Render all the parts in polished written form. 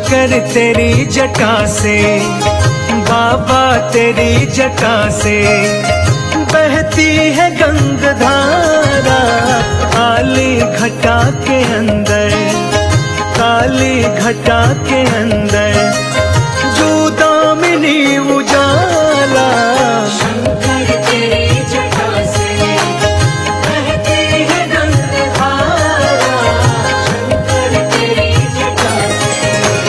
शंकर तेरी जटा से, बाबा तेरी जटा से बहती है गंगाधारा। काली घटा के अंदर, काली घटा के अंदर जो दामिनी उजाला। शंकर तेरी जटा से बहती है गंगाधारा। शंकर तेरी जटा से।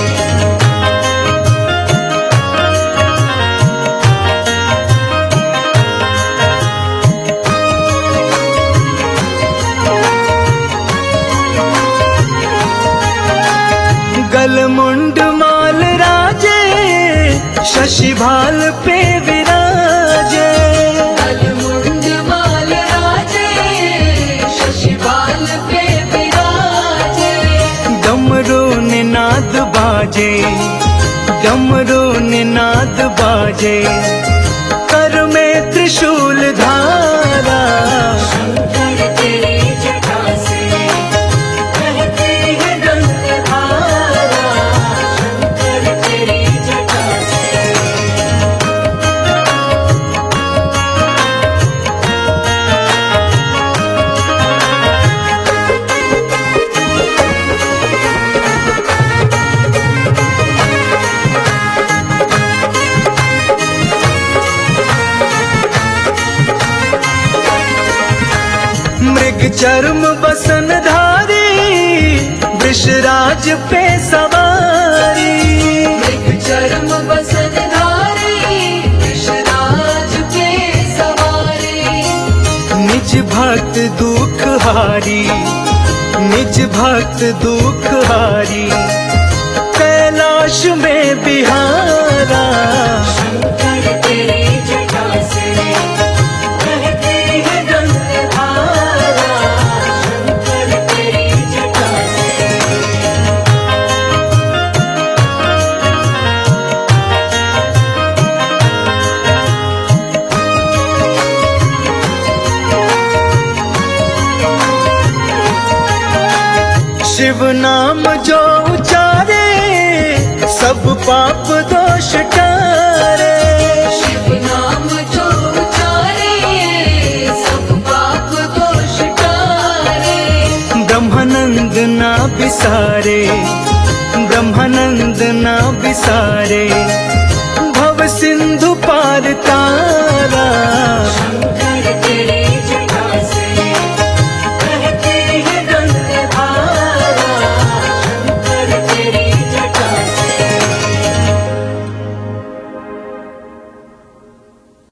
गलमुंड माल राजे, शशि भाल पे विराजे। गलमुंड माल राजे, शशि भाल पे विराजे। डमरू निनाद बाजे, डमरू निनाद बाजे कर में त्रिशूल धारा। शंकर तेरी जटा से बहती है गंगाधारा। शंकर तेरी जटा से। मृग चर्म बसन धारी, वृषराज पे सवारी। मृग चर्म बसन धारी, वृषराज पे सवारी। निज भक्त दुख हारी, निज भक्त दुख हारी कैलाश में बिहारा। शंकर तेरी जटा से बहती है गंगाधारा। शंकर तेरी जटा से। शिव नाम जो उचारे, सब पाप दोष टारे। शिव नाम जो उचारे, सब पाप दोष टारे। ब्रह्मानंद ना बिसारे, ब्रह्मानंद ना बिसारे